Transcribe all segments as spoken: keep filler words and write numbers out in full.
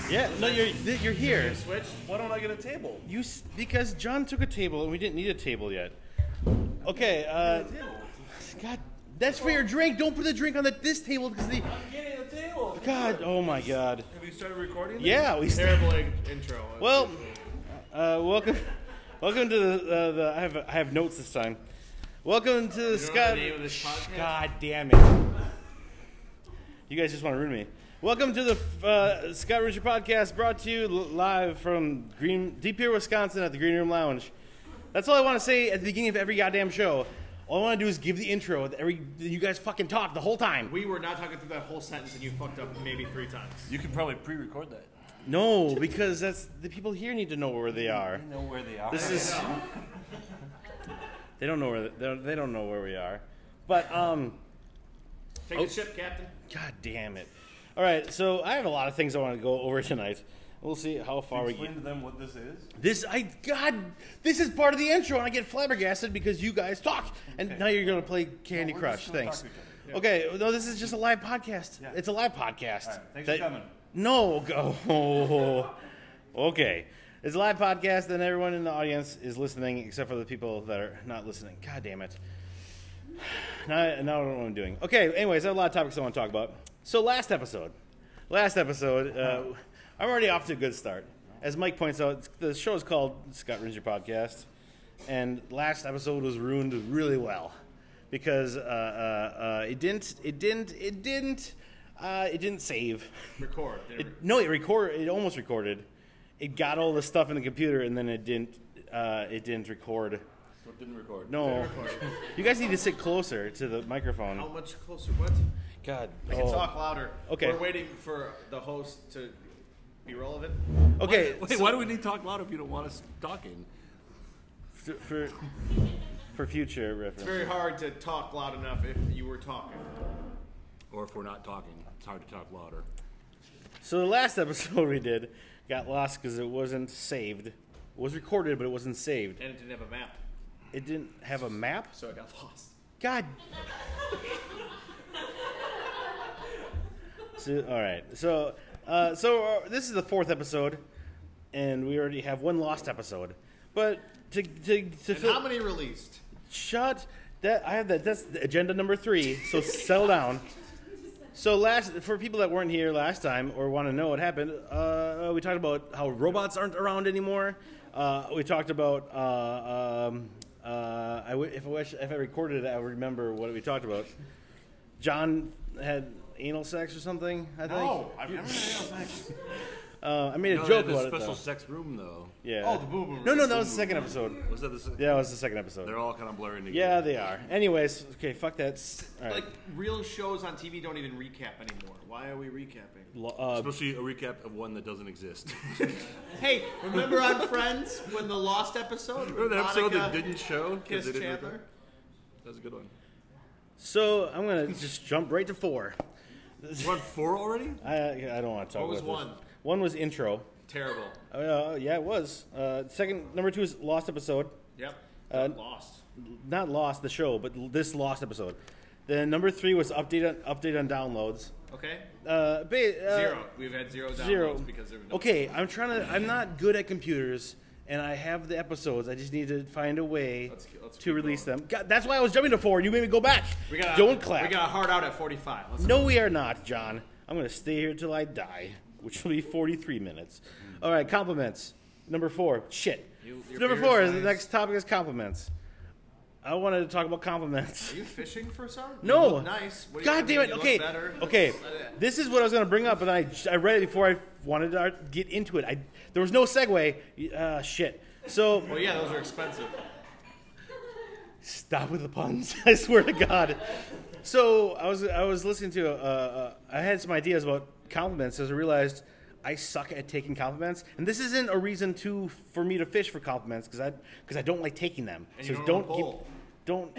Yeah, no, you're you're here. Switch. Why don't I get a table? You s- because John took a table and we didn't need a table yet. Okay, uh, God, that's for your drink. Don't put the drink on the, this table because the. I'm getting a table. God, oh my God. Have you started recording? Yeah, we. Terrible in- intro. Well, uh, welcome, welcome to the, uh, the. I have I have notes this time. Welcome to the You Scott. know the name of this podcast? God damn it! You guys just want to ruin me. Welcome to the uh, Scott Richard Podcast, brought to you l- live from Green Deep Pier, Wisconsin, at the Green Room Lounge. That's all I want to say at the beginning of every goddamn show. All I want to do is give the intro. That every you guys fucking talk the whole time. We were not talking through that whole sentence, and you fucked up maybe three times. You could probably pre-record that. No, because that's the people here need to know where they are. They know where they are. This is. They don't know where they don't, they don't know where we are, but um. Take Oh. the ship, Captain. God damn it! All right, so I have a lot of things I want to go over tonight. We'll see how far we Explain get. to them what this is. This I God, this is part of the intro, and I get flabbergasted because you guys talk, and Okay. now you're gonna play Candy No, we're Crush. just gonna Thanks. talk to each other. Okay, no, this is just a live podcast. Yeah. It's a live podcast. All right, thanks That- for coming. No, go. Okay, it's a live podcast, and everyone in the audience is listening, except for the people that are not listening. God damn it. Now, now I don't know what I'm doing. Okay, anyways, I have a lot of topics I want to talk about. So last episode, last episode, uh, I'm already off to a good start. As Mike points out, the show is called Scott Ringer Podcast, and last episode was ruined really well because uh, uh, uh, it didn't, it didn't, it didn't, uh, it didn't save. Record. Did it It, no, it record. It almost recorded. It got all the stuff in the computer, and then it didn't. Uh, it didn't record. So it didn't record. No, record. you guys need to sit closer to the microphone. How much closer? What? God. I can oh. talk louder. Okay. We're waiting for the host to be relevant. Okay. Wait, so- why do we need to talk loud if you don't want us talking? for, for for future It's reference. very hard to talk loud enough if you were talking. Or if we're not talking, it's hard to talk louder. So the last episode we did got lost because it wasn't saved. It was recorded, but it wasn't saved. And it didn't have a map, It didn't have a map. so I got lost. God. So, all right. So, uh, so uh, this is the fourth episode, and we already have one lost episode. But to to to And fill, how many released? shut that I have that. That's agenda number three. So settle down. So last for people that weren't here last time or want to know what happened, uh, we talked about how robots aren't around anymore. Uh, we talked about uh, um, uh, I w- if I wish if I recorded it, I would remember what we talked about. John had anal sex or something. I think. No, I've never had anal sex. Uh, I made a No, joke they had about a it special though. sex room, though. Yeah. Oh, the boo boo. No, no, that was the second episode. Was that the? se- Yeah, it was the second episode. They're all kind of blurring together. Yeah, they are. Anyways, okay, fuck that. All right. Like real shows on T V don't even recap anymore. Why are we recapping? Lo- uh, Especially a recap of one that doesn't exist. Hey, remember on Friends when the Lost episode? Remember the episode that Monica didn't show? 'cause kissed they didn't Chandler? record? That was a good one. so I'm gonna just jump right to four. We're on four already? I I don't want to talk What was about one? this. One was intro. Terrible. Uh, yeah, it was. Uh, second, number two is lost episode. Yep. Uh, Lost. Not lost the show, but l- this lost episode. Then number three was update on, update on downloads. Okay. Uh, ba- uh, Zero. We've had zero downloads Zero. because there was no. Okay, I'm trying to. I'm not good at computers, and I have the episodes. I just need to find a way Let's- let's to keep release going. them. God, that's why I was jumping to four, and you made me go back. We got. Don't clap. We got a hard out at forty-five. Let's No, we are not, John. I'm going to stay here till I die, which will be forty-three minutes. All right, compliments. Number four. Shit. You- your Number beard's four is the nice. next topic is compliments. I wanted to talk about compliments. Are you fishing for some? No. You look nice. What do you- God I mean, damn it. you look Okay. better. Okay. Uh, This is what I was going to bring up, and I, I read it before I wanted to get into it. I, there was no segue. Uh, shit. So Well, yeah, those are expensive. stop with the puns. I swear to God. So I was I was listening to. Uh, uh, I had some ideas about compliments as I realized I suck at taking compliments, and this isn't a reason to for me to fish for compliments because I because I don't like taking them. And so you don't don't know give, bowl. don't.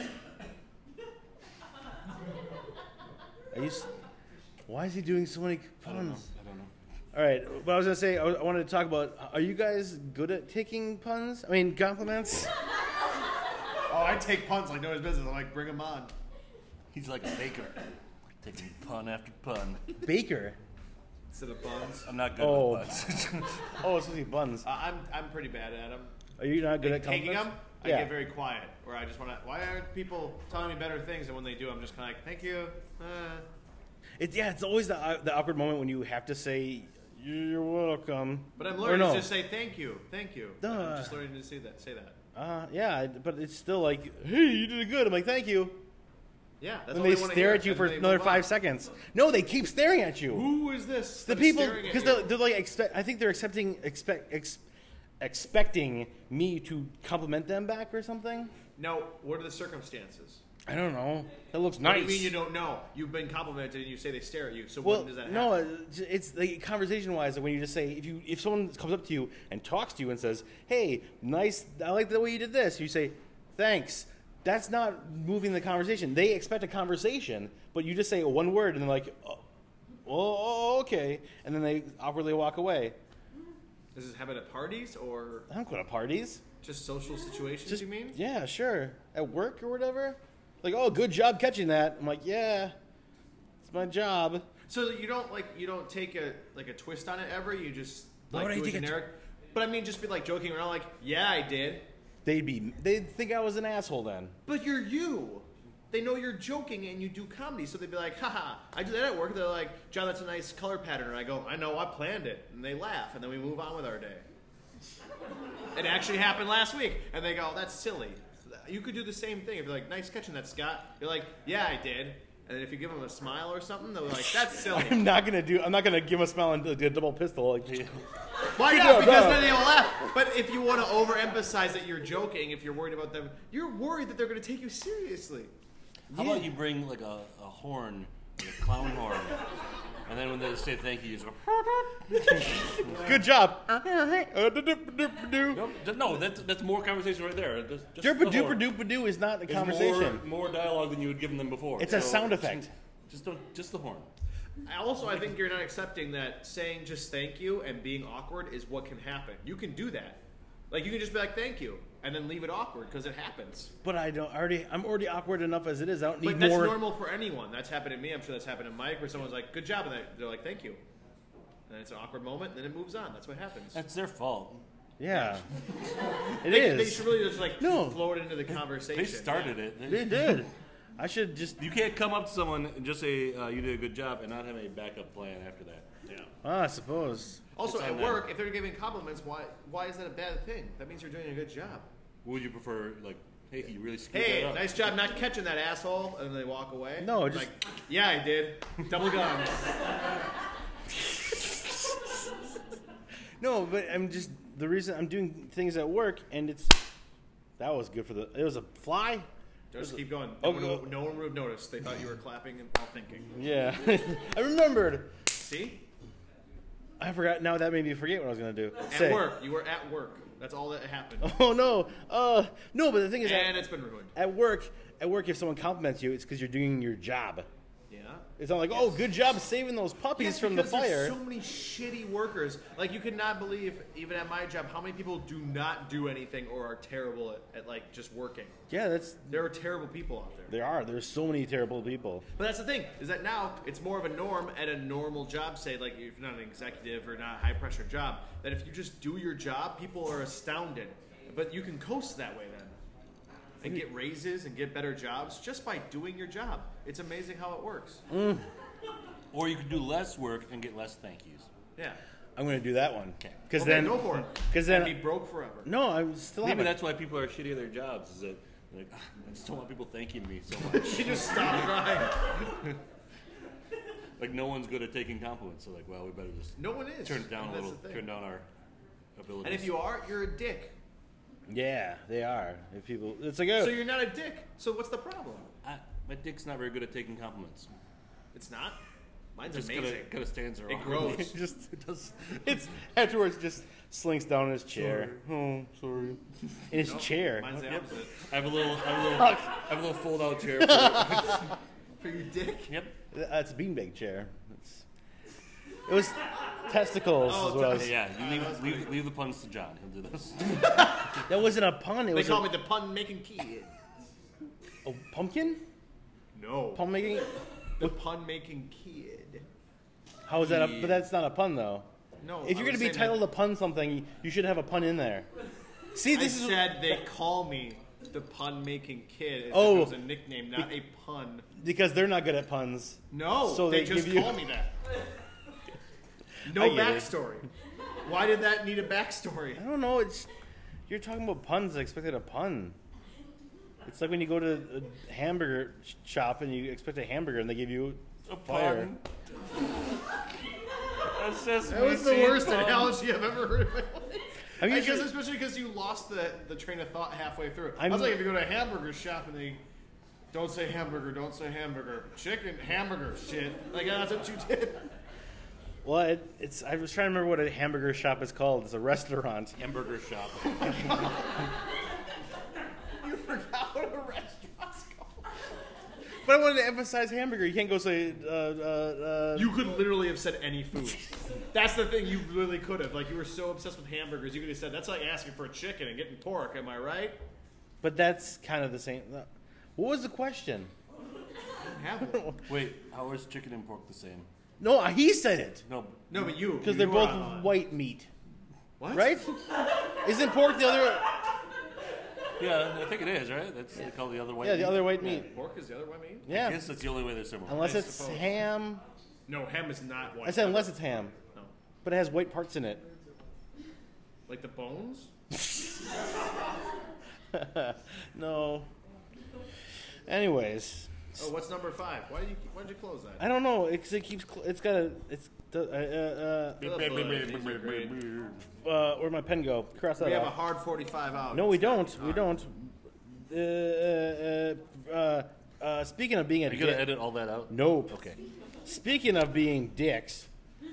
Are you? s- Why is he doing so many I don't know. puns? I don't know. All right, but I was gonna say I was- I wanted to talk about. Are you guys good at taking puns? I mean compliments. Oh, I take puns like nobody's business. I'm like, bring them on. He's like a baker, taking pun after pun. Baker. instead of buns. I'm not good Oh. with butts. Oh, it's supposed to be buns. Uh, I'm I'm pretty bad at them. Are you not good at Taking compliments? them, I Yeah. get very quiet. Or I just want to. Why aren't people telling me better things? And when they do, I'm just kind of like, thank you. Uh, It's yeah, it's always the, uh, the awkward moment when you have to say you're welcome. but I'm Or learning no. to just say thank you, thank you. Duh. I'm just learning to say that. Say that. Uh, yeah, but it's still like, hey, you did good. I'm like, thank you. Yeah, that's And all they they want to stare hear, at you and for they another move five on. seconds. No, they keep staring at you. Who is this? The that's people, staring at because you? they're, they're like, expect, I think they're accepting, expect, ex, expecting me to compliment them back or something. No, what are the circumstances? I don't know. That looks What nice. do you mean you don't know? You've been complimented and you say they stare at you. So Well, when does that no, happen? it's- it's like conversation-wise. When you just say, if you if someone comes up to you and talks to you and says, "Hey, nice, I like the way you did this," you say, "Thanks." That's not moving the conversation. They expect a conversation, but you just say one word and they're like, "Oh, oh okay," and then they awkwardly walk away. Does this happen at parties or I don't go to parties. just social situations? Just you mean? yeah, sure, at work or whatever. Like, oh, good job catching that. I'm like, yeah, it's my job. So you don't like you don't take a like a twist on it ever. You just Why like would I do a take a tw- generic. But I mean, just be like joking around, like, yeah, I did. They'd be, they'd think I was an asshole then. But you're you. They know you're joking and you do comedy, so they'd be like, haha, I do that at work. They're like, John, that's a nice color pattern. And I go, I know, I planned it. And they laugh, and then we move on with our day. It actually happened last week. And they go, that's silly. You could do the same thing. If you're like, nice catching that, Scott. You're like, yeah, I did. And then if you give them a smile or something, they're like, that's silly. I'm not gonna do. I'm not gonna give him a smile and do a double pistol. Like, Why Good not? job, Because Bob. then they will laugh. But if you want to overemphasize that you're joking, if you're worried about them, you're worried that they're going to take you seriously. How about you bring like a, a horn, like a clown horn, and then when they say thank you, you just go. good job. Nope, th- no, that's that's more conversation right there. Just, just Derpa the doopa horn. doopa doo is not a It's conversation. More, more dialogue than you had given them before. It's a sound just- effect. Just don't, just the horn. Also, I think you're not accepting that saying just thank you and being awkward is what can happen. You can do that. Like, you can just be like, thank you, and then leave it awkward because it happens. But I don't already. I'm already awkward enough as it is. I don't need But that's more. normal for anyone. That's happened to me. I'm sure that's happened to Mike, where someone's like, good job, and they- they're like, thank you. And then it's an awkward moment, and then it moves on. That's what happens. That's their fault. Yeah, it They, is. they should really just, like, No. float it into the conversation. They started it. They did. I should just. You can't come up to someone and just say uh, you did a good job and not have a backup plan after that. Yeah. Ah, I suppose. Also, It's at on them. work, if they're giving compliments, why why is that a bad thing? That means you're doing a good job. Would you prefer like, hey, you really screwed Hey, that up? nice job not catching that asshole, and then they walk away. No, You're just- like, yeah, I did. Double guns. No, but I'm just the reason I'm doing things at work, and it's that was good for the. It was a fly. Just keep going. Oh, No, no. one, no one would have noticed. They thought you were clapping and all thinking. Yeah, I remembered. See? I forgot. Now that made me forget what I was gonna do. At Say. work. You were at work. That's all that happened. Oh no. Uh, no. But the thing is, And at, it's been ruined. at work, at work, if someone compliments you, it's because you're doing your job. Yeah. It's not like, oh, good job saving those puppies Yes, from the because there's fire. so many shitty workers. Like, you could not believe, even at my job, how many people do not do anything or are terrible at, at like, just working. Yeah, that's There are terrible people out there. there are. There's so many terrible people. But that's the thing, is that now it's more of a norm at a normal job, say, like if you're not an executive or not a high pressure job, that if you just do your job, people are astounded. But you can coast that way then. And get raises and get better jobs just by doing your job. It's amazing how it works. Or you could do less work and get less thank yous. Yeah. I'm gonna do that one. Okay. Because Okay, then, go for it. Because then, And be broke forever. no, I'm still Maybe having. that's why people are shitty at their jobs. Is that like I just don't want people thanking me so much. You just stop trying. Like no one's good at taking compliments. So like, well, we better just No one is. turn it down And a that's little, the thing. turn down our abilities. And if you are, you're a dick. Yeah, they are. If people, it's like, oh, So you're not a dick. So what's the problem? I, my dick's not very good at taking compliments. It's not. Mine's Just amazing. kind of kind of stands there. It awkwardly. grows. just it does. It's afterwards just slinks down in his chair. Oh, sorry. In his Nope, chair. Mine's the Yep. opposite. I have a little, I have a little, I have a little fold-out chair. For, For your dick? yep. That's a beanbag chair. It's, it was testicles. Oh, is what I was, Yeah, you leave, leave, leave the puns to John. He'll do this. that wasn't a pun. It They was call a, me the pun-making kid. a pumpkin. No. Pun making. The pun-making kid. How is that? A, Yeah. but that's not a pun, though. No, If I you're going was to be saying titled that- a pun something, you should have a pun in there. See, I this is said they call me the pun-making kid. As Oh. if it was a nickname, not a pun. because they're not good at puns. No, So they, they just give you- call me that. I No get it. backstory. Why did that need a backstory? I don't know. It's you're talking about puns. I expected a pun. It's like when you go to a hamburger sh- shop and you expect a hamburger and they give you A fire. pun. A sesame That was the seed worst pun. analogy I've ever heard in my life. I mean, I you guess should- especially because you lost the, the train of thought halfway through. I I'm- was like, if you go to a hamburger shop and they don't say hamburger, don't say hamburger, chicken, hamburger, shit. Like that's what you did. Well, it, it's. I was trying to remember what a hamburger shop is called. It's a restaurant. Hamburger shop. You forgot what a restaurant's called. But I wanted to emphasize hamburger. You can't go say. Uh, uh, uh, You could literally have said any food. That's the thing. You literally could have. Like you were so obsessed with hamburgers, you could have said that's like asking for a chicken and getting pork. Am I right? but that's kind of the same. What was the question? Have one. Wait, how is chicken and pork the same? No, he said it No. No, but you because you they're were both on- white meat, What? right? Isn't pork the other? Yeah, I think it is, right? That's they call it the other white Yeah, the meat. other white meat. Pork is the other white meat. I Yeah, guess that's the only way they're similar. unless I it's suppose. ham. No, ham is not white. I said unless it's ham, No. but it has white parts in it. Like the bones. No. Anyways, Oh, what's number five? Why did you why did you close that? I don't know. It's, it keeps. cl- It's got a. It's. Uh, uh, These are great. uh, uh, where'd my pen go? Cross that We have a off. hard forty-five out. No, we don't. We don't. Uh, uh, uh, uh, speaking of being a Are you gonna dick. edit all that out? Nope. Okay. Speaking of being dicks,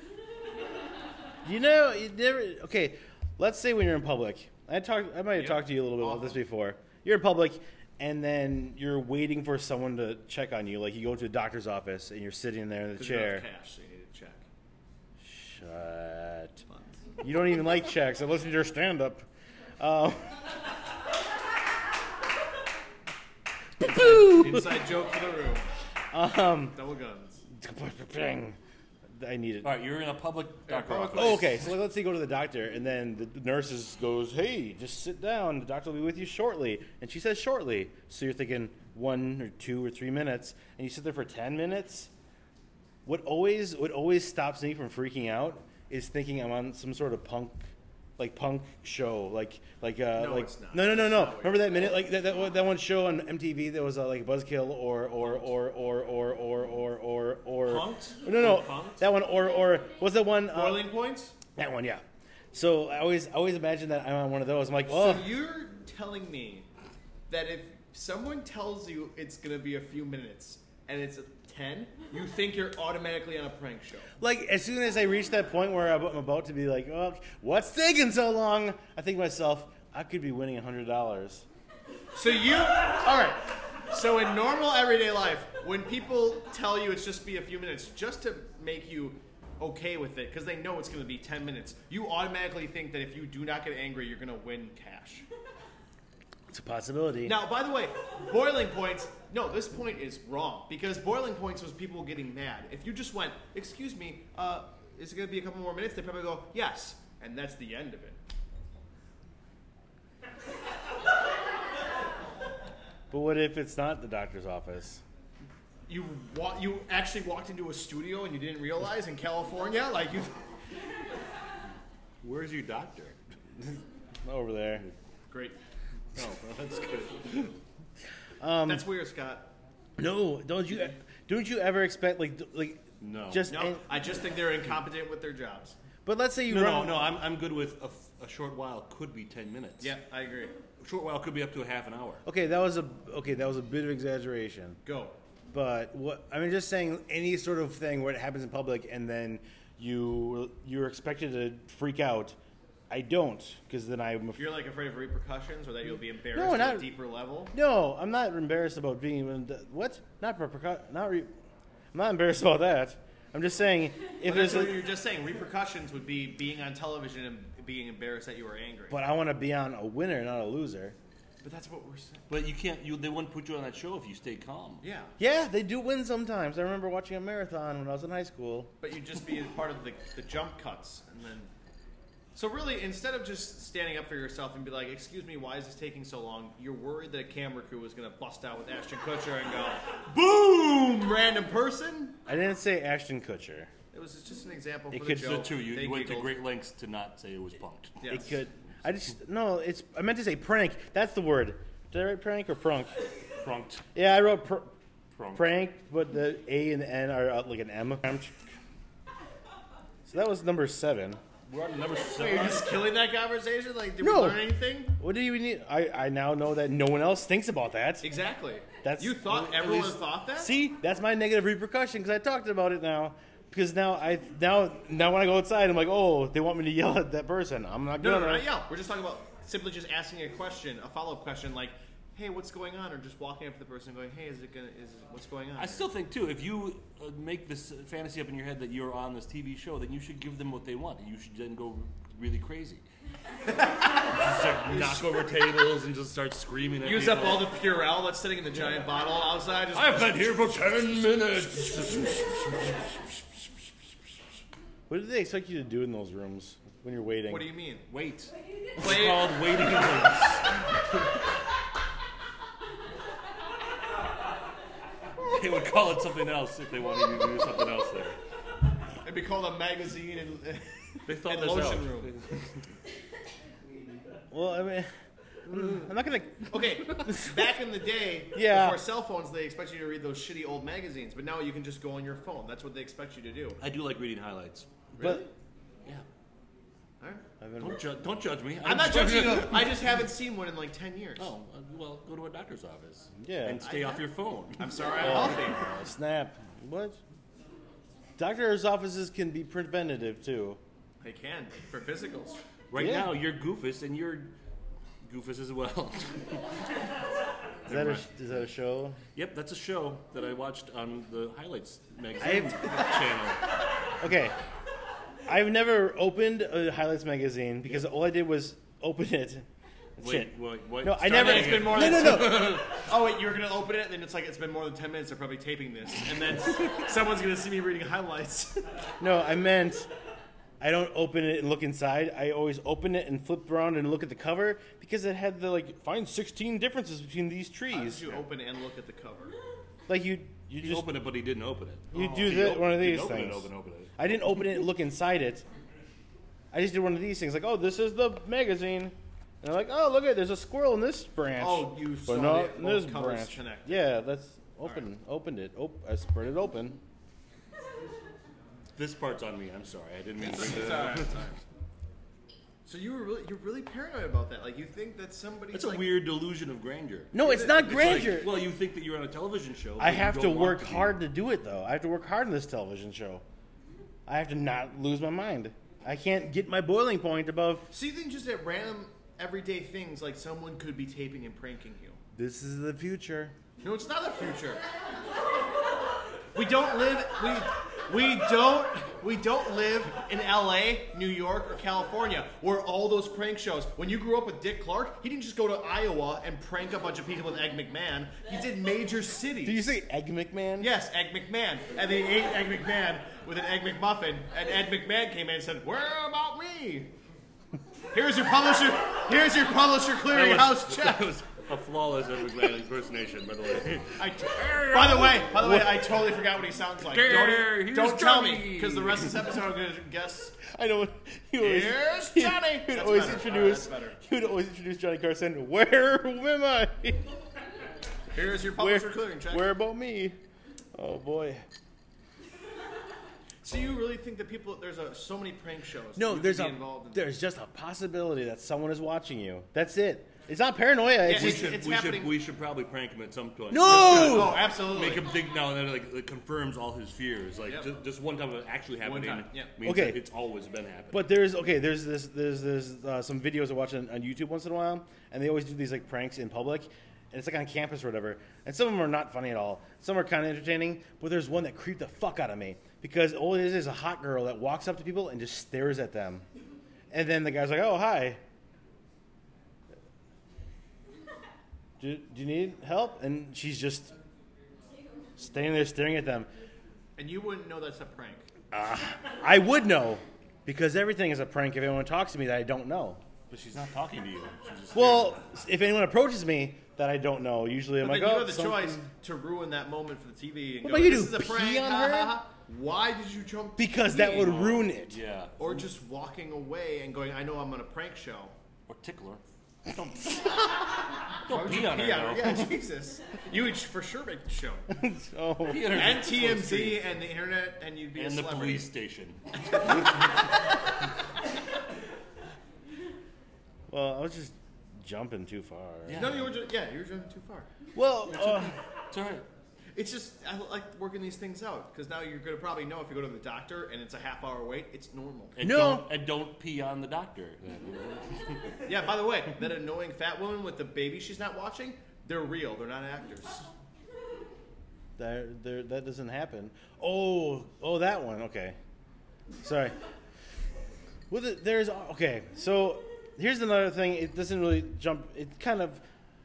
you know, you never. Okay, let's say when you're in public. I talked. I might have Yep. talked to you a little bit about this before. You're in public, and then you're waiting for someone to check on you. Like you go to a doctor's office, and you're sitting there in the 'Cause you don't have chair. cash, so you need to check. Shut. You don't even like checks. I listen to your stand-up. Um, Inside joke for the room. um, Double guns. I need it. All right, you're in a public doctor public office. Oh, okay. So let's say you go to the doctor, and then the nurses goes, "Hey, just sit down. The doctor will be with you shortly." And she says, "Shortly." So you're thinking one or two or three minutes, and you sit there for ten minutes. What always what always stops me from freaking out is thinking I'm on some sort of punk, like punk show, like like uh, No, like it's not. no no no That's no. not what Remember you're that minute like that, that one- that one show on M T V that was uh, like Buzzkill or or or or or or or or or Punked? no no Punked? that one or or what's that one uh, Boiling points? that one, yeah. So I always, I always imagine that I'm on one of those. I'm like, oh, So you're telling me that if someone tells you it's gonna be a few minutes and it's ten, you think you're automatically on a prank show? like as soon as I reach that point where I'm about to be like, oh, what's taking so long? I think to myself, I could be winning a hundred dollars. So you, all right. So in normal everyday life, when people tell you it's just be a few minutes, just to make you okay with it, because they know it's going to be ten minutes, you automatically think that if you do not get angry, you're going to win cash. It's a possibility. Now, by the way, boiling points, no, this point is wrong, because boiling points was people getting mad. If you just went, excuse me, uh, is it going to be a couple more minutes? They probably go, yes, and that's the end of it. But what if it's not the doctor's office? You wa- you actually walked into a studio and you didn't realize in California? Like, you... Where's your doctor? Over there. Great. Oh, well, that's good. Um, That's weird, Scott. no, don't you? Don't you ever expect like like No. just? No, I just think they're incompetent with their jobs. but let's say you No, run. no, no. I'm, I'm good with a, f- a short while could be ten minutes. Yeah, I agree. A short while could be up to a half an hour. Okay, that was a okay. That was a bit of exaggeration. Go. But what I mean, just saying any sort of thing where it happens in public and then you you're expected to freak out. I don't, because then I'm. Af- You're like afraid of repercussions or that you'll be embarrassed No, at not- a deeper level? no, I'm not embarrassed about being. What? Not repercu- Not. Re- I'm not embarrassed about that. I'm just saying if But there's. that's what A, you're just saying. Repercussions would be being on television and being embarrassed that you were angry. but I want to be on a winner, not a loser. But that's what we're saying. But you can't. You they wouldn't put you on that show if you stayed calm. Yeah. Yeah, they do win sometimes. I remember watching a marathon when I was in high school. But you'd just be part of the, the jump cuts, and then. So really, instead of just standing up for yourself and be like, "Excuse me, why is this taking so long?" You're worried that a camera crew is going to bust out with Ashton Kutcher and go, "Boom, random person." I didn't say Ashton Kutcher. It was just an example It for could- the It's joke. true. You, They you went to giggled. great lengths to not say it was punked. Yes. It could. I just no. It's. I meant to say prank. That's the word. Did I write prank or prunk? Punked. Yeah, I wrote pr- Prunk. prank, but the A and the N are uh, like an M. So that was number seven. We're on number Wait, seven. you're just killing that conversation? Like, did No. we learn anything? What do you need? I, I now know that no one else thinks about that. Exactly. That's- you thought at everyone least- thought that? See, that's my negative repercussion because I talked about it now. Because now I now now when I go outside, I'm like, oh, they want me to yell at that person. I'm not No, gonna. no, no, not yell. We're just talking about simply just asking a question, a follow-up question, like, "Hey, what's going on?" Or just walking up to the person and going, "Hey, is it gonna? Is it, what's going on?" I still think too, if you uh, make this fantasy up in your head that you're on this T V show, then you should give them what they want. You should then go really crazy. Just like knock over tables and just start screaming at use people. up all the Purell that's sitting in the giant bottle outside. Just I've been here for ten minutes. What do they expect you to do in those rooms when you're waiting? What do you mean? Wait. It's Play it. called waiting rooms. They would call it something else if they wanted you to do something else there. It'd be called a magazine and, They thought and this lotion out. room. Well, I mean, mm, I'm not gonna. Okay, back in the day, Yeah. before cell phones, they expect you to read those shitty old magazines, but now you can just go on your phone. That's what they expect you to do. I do like reading highlights. But Yeah. All right. I've been, Don't, ju- don't judge me. I'm not judging you. I just haven't seen one in like ten years. Oh, uh, well, go to a doctor's office. Yeah. And stay I off have. your phone. I'm sorry, I'm healthy. uh, snap. What? Doctors' offices can be preventative too. They can for physicals. Right Yeah. now, you're Goofus, and you're Goofus as well. Is that a, is that a show? Yep, that's a show that I watched on the Highlights magazine I've- channel. Okay. I've never opened a Highlights magazine because all I did was open it. Wait, Shit. wait, wait. No, I Start never. that It's been again. more no, than no, no. Oh wait, you're gonna open it, and then it's like it's been more than ten minutes. They're probably taping this, and then someone's gonna see me reading highlights. No, I meant I don't open it and look inside. I always open it and flip around and look at the cover because it had the like find sixteen differences between these How did trees. you open and look at the cover? Like you, you He just opened it, but he didn't open it. you Oh. do He that op- one of he these opened things. It, open, open it. I didn't open it and look inside it. I just did one of these things, like, oh, this is the magazine. And I'm like, oh, look at, there's a squirrel in this branch. Oh, you but saw not the in both this covers branch. connect. Yeah, that's open. Opened it. Op- I spread it open. This part's on me. I'm sorry. I didn't mean to. It's all right, it's all right. So you were really, you're really paranoid about that. Like you think that somebody's It's a like, weird delusion of grandeur. No, it's not It's grandeur. like, well, you think that you're on a television show. I but you have to don't want work be. hard to do it, though. I have to work hard in this television show. I have to not lose my mind. I can't get my boiling point above. So you think just at random everyday things, like someone could be taping and pranking you? This is the future. No, it's not the future. We don't live. We we don't we don't live in L A, New York, or California, where all those prank shows. When you grew up with Dick Clark, he didn't just go to Iowa and prank a bunch of people with Egg McMahon. He did major cities. Did you say Egg McMahon? Yes, Egg McMahon. And they ate Egg McMahon with an Egg McMuffin, and Ed McMahon came in and said, "Where about me? Here's your publisher. Here's your publisher That clearinghouse was, check." that was a flawless Ed McMahon impersonation, by the way. I t- by the way, by the way, I totally forgot what he sounds like. There, Don't, here's don't tell Johnny. me, because the rest of this episode I'm going to guess. I know. He always, Here's he- Johnny. He would That's always better. introduce. All right, that's better. He would always introduce Johnny Carson. Where am I? Here's your Where, publisher clearing check. where about me? Oh boy. So you really think that people, there's a, so many prank shows. No, you could there's be a involved in. there's just a possibility that someone is watching you. That's it. It's not paranoia. It's We it's- just, should, we, happening. should, we should probably prank him at some point. No! Oh, absolutely. Make him think now and then, like, it confirms all his fears. Like, Yep. just, just one time of it actually One happening time, yeah. means Okay. that it's always been happening. But there's okay. There's this. There's there's uh, some videos I watch on, on YouTube once in a while, and they always do these like pranks in public, and it's like on campus or whatever. And some of them are not funny at all. Some are kind of entertaining, but there's one that creeped the fuck out of me because all it is is a hot girl that walks up to people and just stares at them, and then the guy's like, "Oh, hi." do, do you need help? And she's just standing there staring at them. And you wouldn't know that's a prank. Uh, I would know, because everything is a prank if anyone talks to me that I don't know. But she's not talking to you. She's just Well, if anyone approaches me that I don't know, usually I'm But like, then you oh, have the something- choice to ruin that moment for the T V and What go, about you this do, is a pee prank, on ha, her? ha, ha. Why did you jump because that would peeing? ruin it. Yeah. Or just walking away and going, I know I'm on a prank show. Or tickler. Don't, Why don't would pee you on her, pee on her? though. Yeah, Jesus. You would for sure make the show. Oh. Pee on her. And T M Z and the internet, and you'd be And a the celebrity. police station. Well, I was just jumping too far. Yeah. No, you were just, yeah, you were jumping too far. Well, uh, It's all right. It's just, I like working these things out, because now you're going to probably know if you go to the doctor and it's a half hour wait, it's normal. And No. Don't, and don't pee on the doctor. Yeah, by the way, that annoying fat woman with the baby she's not watching, they're real, they're not actors. there, there, that doesn't happen. Oh, oh, that one. Okay, sorry. Well, the, there's okay. So here's another thing. It doesn't really jump. It kind of.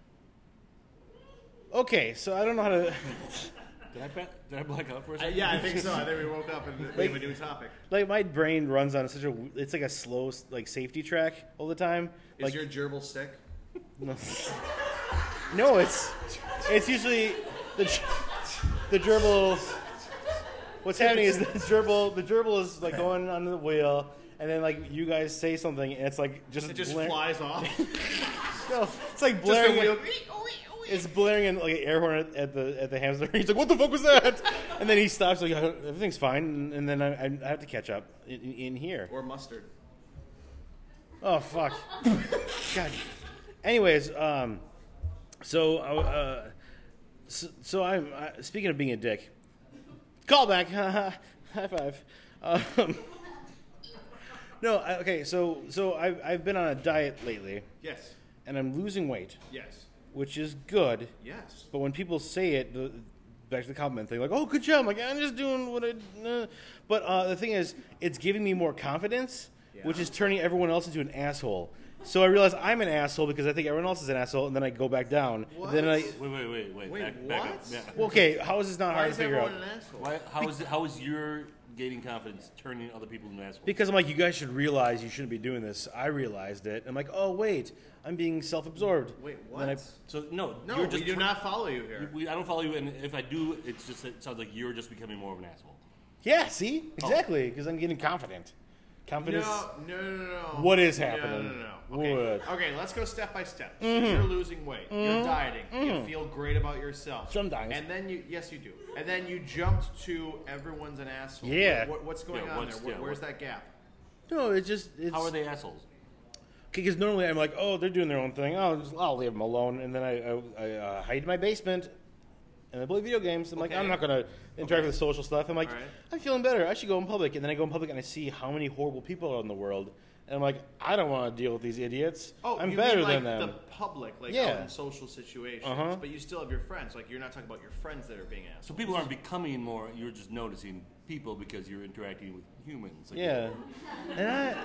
Okay, so I don't know how to. Did I, bet, did I black out for a Uh, second? yeah, I think so. I think we woke up and we have a new topic. Like my brain runs on such a. It's like a slow like safety track all the time. Is Like your gerbil sick? no, no, it's it's usually the the gerbil. What's happening is the gerbil the gerbil is like going on the wheel, and then like you guys say something, and it's like just It just blare- flies off. No, it's like Just blaring. the wheel. It's blaring in like an air horn at, at the at the hamster. He's like, "What the fuck was that?" And then he stops, like, "Everything's fine." And, and then I, I have to catch up in, in here. Or mustard. Oh fuck! God. Anyways, um, so uh, so, so I'm uh, speaking of being a dick. Call back. High five. Um, no, I, okay. So so I've I've been on a diet lately, Yes. and I'm losing weight, Yes. which is good. Yes. But when people say it, the, back to the compliment thing, like, "Oh, good job!" I'm like, I'm just doing what I. Uh. But uh, the thing is, it's giving me more confidence, Yeah. which is turning everyone else into an asshole. So I realize I'm an asshole because I think everyone else is an asshole, and then I go back down. What? Then I. Wait, wait, wait, wait. Wait, back, back up. what? Yeah. Well, okay, how is this not Why hard to is figure out? everyone an asshole? Why, how is it, how is your gaining confidence turning other people into assholes? Because I'm like, you guys should realize you shouldn't be doing this. I realized it. I'm like, oh wait, I'm being self-absorbed. Wait, And then I- So no, No, you're just we do tur- not follow you here. We, I don't follow you, and if I do, it's just it sounds like you're just becoming more of an asshole. yeah, see, exactly, because I'm getting confident. Confidence. No, no, no, no, no. What is No, happening? No, no, no. Okay, What? okay, let's go step by step. So Mm-hmm. you're losing weight. You're dieting. You feel great about yourself. Sometimes. And then you, yes, you do. And then you jumped to everyone's an asshole. Yeah. What, what's going Yeah, on what's- there? Where, yeah, where's what- that gap? No, it's just it's. How are they assholes? Because normally I'm like, oh, they're doing their own thing. Oh, just, I'll leave them alone. And then I, I, I uh, hide in my basement and I play video games. I'm like, Okay. I'm not going to interact Okay. with social stuff. I'm like, All right. I'm feeling better. I should go in public. And then I go in public and I see how many horrible people are in the world. And I'm like, I don't want to deal with these idiots. Oh, I'm you better mean like than them. the public, like Yeah. out in social situations. Uh-huh. But you still have your friends. Like, you're not talking about your friends that are being assholes. So people aren't becoming more. You're just noticing people because you're interacting with humans. Like, Yeah. And I,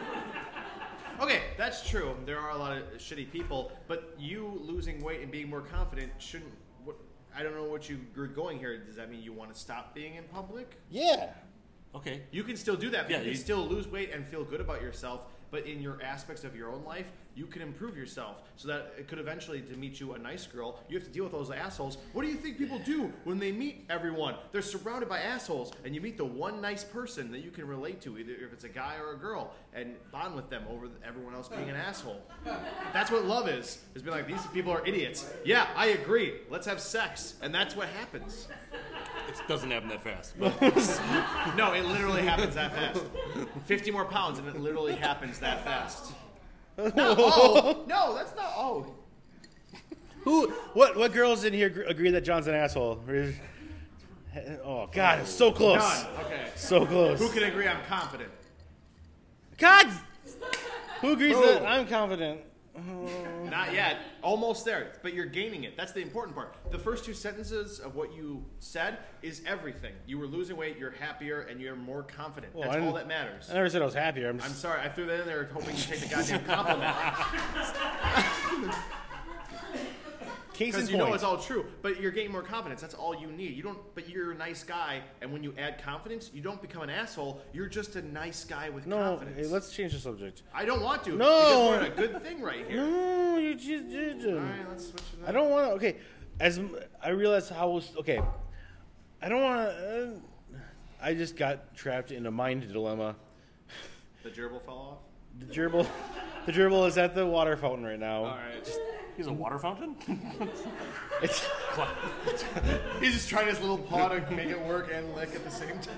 Okay, that's true. There are a lot of shitty people, but you losing weight and being more confident shouldn't. What, I don't know what you, you're going here. Does that mean you want to stop being in public? yeah. Okay. You can still do that. But Yeah, you can you- still lose weight and feel good about yourself. But in your aspects of your own life, you can improve yourself so that it could eventually, to meet you a nice girl, you have to deal with those assholes. What do you think people do when they meet everyone? They're surrounded by assholes, and you meet the one nice person that you can relate to, either if it's a guy or a girl, and bond with them over everyone else being an asshole. That's what love is. Is being like, these people are idiots. Yeah, I agree. Let's have sex, and that's what happens. It doesn't happen that fast. But No, it literally happens that fast. fifty more pounds, and it literally happens that fast. No, oh, no, that's not. Oh, Who? What? What girls in here gr- agree that John's an asshole? Oh God, it's so close. done. Okay. So close. Who can agree I'm confident? God. Who agrees Who? that I'm confident? Not yet. Almost there, but you're gaining it. That's the important part. The first two sentences of what you said is everything. You were losing weight, you're happier, and you're more confident. Well, That's I all didn't- that matters. I never said I was happier. I'm I'm just. sorry, I threw that in there hoping you take the goddamn compliment. case in Because you point. know it's all true, but you're getting more confidence. That's all you need. You don't. But you're a nice guy, and when you add confidence, you don't become an asshole. You're just a nice guy with no, confidence. hey, let's change the subject. I don't want to. No. because we're in a good thing right here. No, you just did. All right, let's switch it up. I don't want to. Okay, as m- I realize how. Okay, I don't want to. Uh, I just got trapped in a mind dilemma. The gerbil fell off. The gerbil, the gerbil is at the water fountain right now. All right. He's a water fountain? It's, He's just trying his little paw to make it work and lick at the same time.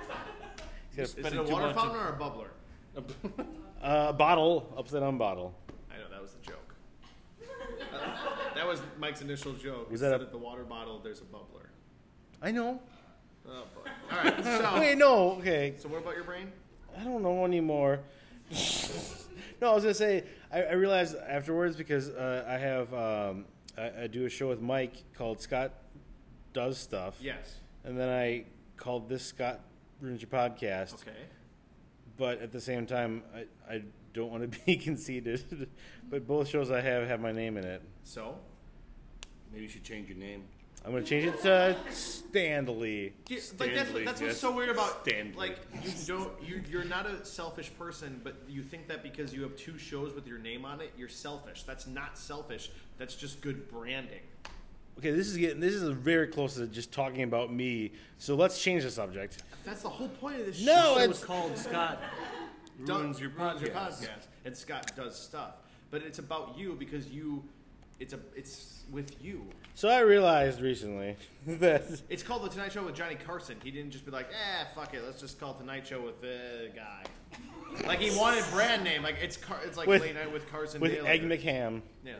Is it a Spending too water much- fountain or a bubbler? uh, bottle, upside down bottle. I know that was the joke. Uh, that was Mike's initial joke. Was He that said a- at the water bottle? There's a bubbler. I know. Oh boy. All right. So, Wait, no. Okay, so what about your brain? I don't know anymore. No, I was gonna say I, I realized afterwards because uh, I have um, I, I do a show with Mike called Scott Does Stuff. Yes. And then I called this Scott Ruins Your Podcast. Okay. But at the same time, I, I don't want to be conceited. But both shows I have have my name in it. So. Maybe you should change your name. I'm going to change it to Stanley. Yeah, like that's, Stanley, that's what's yes. so weird about Stanley. like you don't you you're not a selfish person, but you think that because you have two shows with your name on it, you're selfish. That's not selfish. That's just good branding. Okay, this is getting this is very close to just talking about me. So let's change the subject. That's the whole point of this No, show. It it's- was called Scott Ruins Your Ruins Podcast. podcast. And Scott does stuff, but it's about you because you. It's a it's with you. So I realized recently that It's called The Tonight Show with Johnny Carson. He didn't just be like, eh, fuck it, let's just call it Tonight Show with the guy. Like he wanted brand name. Like it's Car- it's like With- Late Night with Carson with Daly. Egg McHam. Yeah.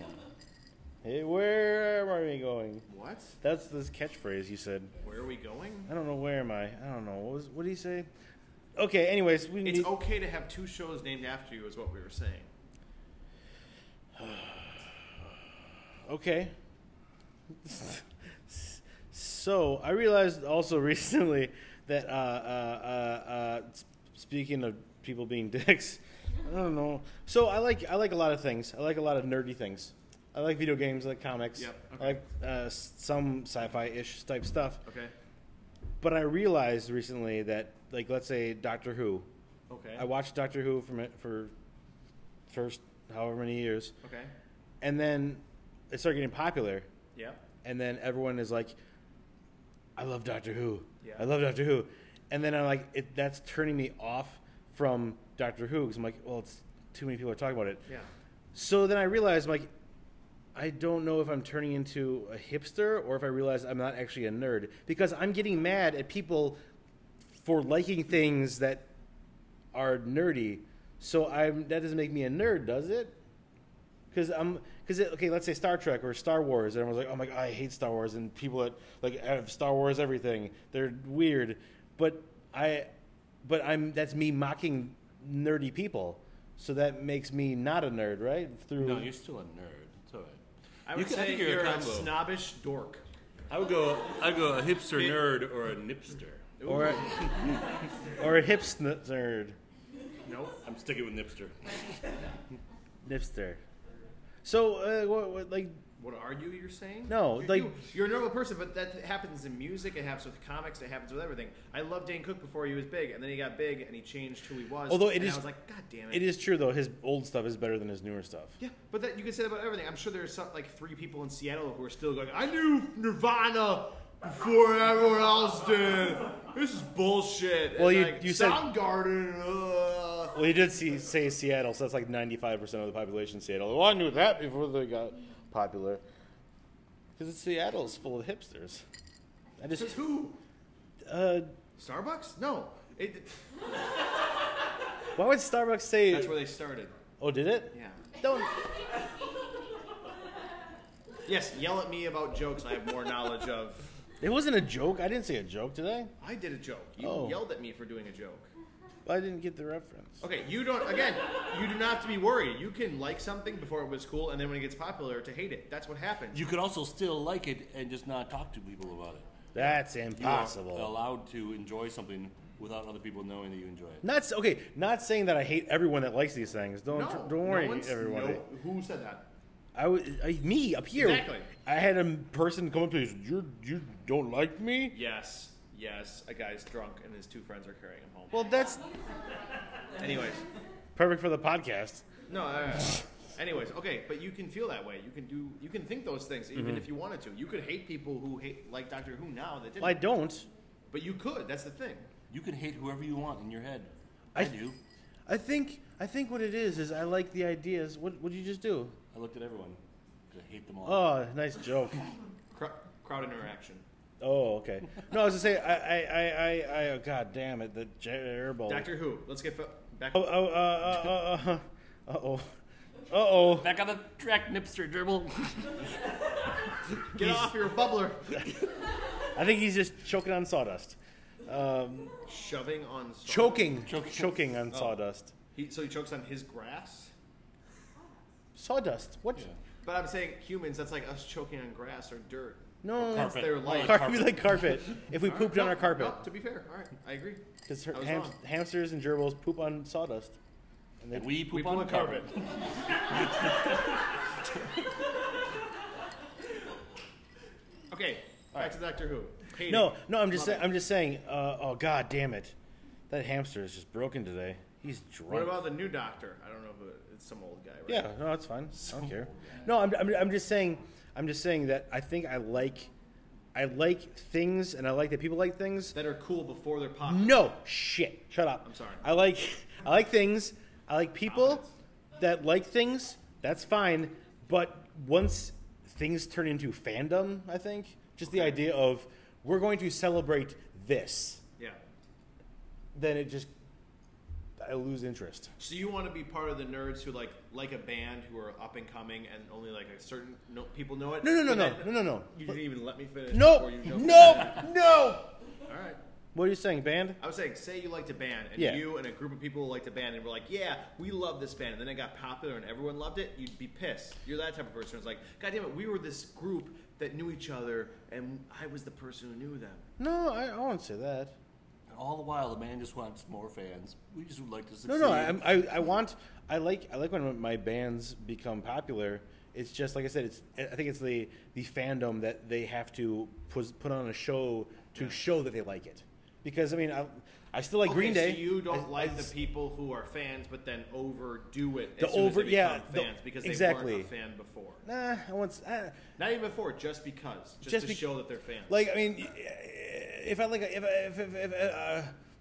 Hey, where are we going? What? That's this catchphrase you said. Where are we going? I don't know where am I. I don't know. What was what did he say? Okay, anyways, we need It's okay to have two shows named after you, is what we were saying. Okay. So I realized also recently that uh, uh, uh, uh, s- speaking of people being dicks, I don't know. So I like I like a lot of things. I like a lot of nerdy things. I like video games. I like comics. Yep, I okay. like uh, s- some sci-fi-ish type stuff. Okay. But I realized recently that, like, let's say Doctor Who. Okay. I watched Doctor Who for mi- for first however many years, Okay. and then it started getting popular. Yeah. And then everyone is like, I love Doctor Who. Yeah. I love Doctor Who. And then I'm like, it, that's turning me off from Doctor Who because I'm like, well, it's too many people are talking about it. Yeah. So then I realized, I'm like, I don't know if I'm turning into a hipster or if I realize I'm not actually a nerd because I'm getting mad at people for liking things that are nerdy. So I'm that doesn't make me a nerd, does it? Because I'm because okay, let's say Star Trek or Star Wars, and everyone's like, "Oh my god, I hate Star Wars," and people that like have Star Wars everything, they're weird. But I, but I'm that's me mocking nerdy people, so that makes me not a nerd, right? Through No, you're still a nerd. It's all right. I You would can- I say think you're a you're a combo. snobbish dork. I would go. I would go a hipster It- nerd or a nipster. or a, or a hipster nerd, Nope. I'm sticking with nipster. nipster. So uh, what, what like What are you? You're saying? No, you're, like- you, you're a normal person, but that happens in music. It happens with comics. It happens with everything. I loved Dane Cook before he was big, and then he got big, and he changed who he was. Although it and is- I was like, God damn it! it is true though, his old stuff is better than his newer stuff. Yeah, but that you can say that about everything. I'm sure there's some, like three people in Seattle who are still going, I knew Nirvana before everyone else did. This is bullshit. Well, And, you- like, you said- Soundgarden. Uh. Well, he did see, say Seattle, so that's like ninety-five percent of the population in Seattle. Well, I knew that before they got popular. Because Seattle's full of hipsters. I This just, is who? uh, Starbucks? No. It, why would Starbucks say? that's where they started. Oh, did it? Yeah. Don't. Yes, yell at me about jokes I have more knowledge of. It wasn't a joke. I didn't say a joke, did I? I did a joke. You Oh. yelled at me for doing a joke. I didn't get the reference. Okay, you don't, again, you do not have to be worried. You can like something before it was cool, and then when it gets popular, to hate it. That's what happens. You could also still like it and just not talk to people about it. That's You are impossible. allowed to enjoy something without other people knowing that you enjoy it. Not s- okay. Not saying that I hate everyone that likes these things. Don't no, don't worry, no one's- everybody. no- who said that? I was I, me up here. Exactly. I had a person come up to me. You you don't like me? Yes, yes. A guy's drunk and his two friends are carrying him home. Well, that's Anyways, perfect for the podcast. no. Uh, anyways, okay, but you can feel that way. You can do. You can think those things even Mm-hmm. if you wanted to. You could hate people who hate like Doctor Who now that didn't. Well, I don't. But you could. That's the thing. You can hate whoever you want in your head. I, I- do. I think I think what it is is I like the ideas. What what did you just do? I looked at everyone. 'Cause I hate them all. Oh, nice joke. Cro- crowd interaction. Oh, okay. No, I was gonna say I I I I, I oh, God damn it, the gerbil. Doctor Who. Let's get fo- back. Oh oh uh uh uh uh oh uh oh. Back on the track, Nipster dribble. Get off your bubbler. I think he's just choking on sawdust. Um, Shoving on. Salt. choking, Choking. choking on Oh. sawdust. He, so he chokes on his grass. Sawdust. What? Yeah. But I'm saying humans. That's like us choking on grass or dirt. No, Carpet. their Oh, life. Car- carpet. we like carpet. If we pooped on No, our carpet, no, to be fair, all right, I agree. because I was ham- wrong. hamsters and gerbils poop on sawdust. And they And we poop We on poop the on carpet. Okay, back to Doctor Who. Hating. No, no, I'm just Love saying. it. I'm just saying. Uh, oh God, damn it! That hamster is just broken today. He's drunk. What about the new Doctor? I don't know who it, it's some old guy, right? Yeah, no, that's fine. I don't care. No, I'm, I'm, I'm just saying. I'm just saying that I think I like, I like things, and I like that people like things. That are cool before they're popular. No shit. Shut up. I'm sorry. I like, I like things. I like people Comments. that like things. That's fine. But once things turn into fandom, I think just the Okay. idea of we're going to celebrate this, Yeah. then it just I lose interest. So you want to be part of the nerds who like like a band who are up and coming and only like a certain no, people know it? No, no, no, but no, then- no, no, no. You didn't even let me finish. No, before you jumped no, in. no. All right. What are you saying, band? I was saying, say you liked a band, and Yeah. you and a group of people liked a band, and were like, "Yeah, we love this band," and then it got popular and everyone loved it. You'd be pissed. You're that type of person. It's like, God damn it, we were this group that knew each other, and I was the person who knew them. No, I, I won't say that. And all the while, the man just wants more fans. We just would like to No, succeed. no, I, I, I want, I like, I like when my bands become popular. It's just like I said. It's, I think it's the the fandom that they have to put put on a show to show that they like it. Because I mean, I, I still like Okay, Green Day. So you don't I- like I- the people who are fans, but then overdo it The as soon over- as they yeah, become the- fans because they exactly. weren't a fan before. Nah, I want. Uh, Not even before, just because, just, Just to be- show that they're fans. like I mean, if I like, if if if, if uh,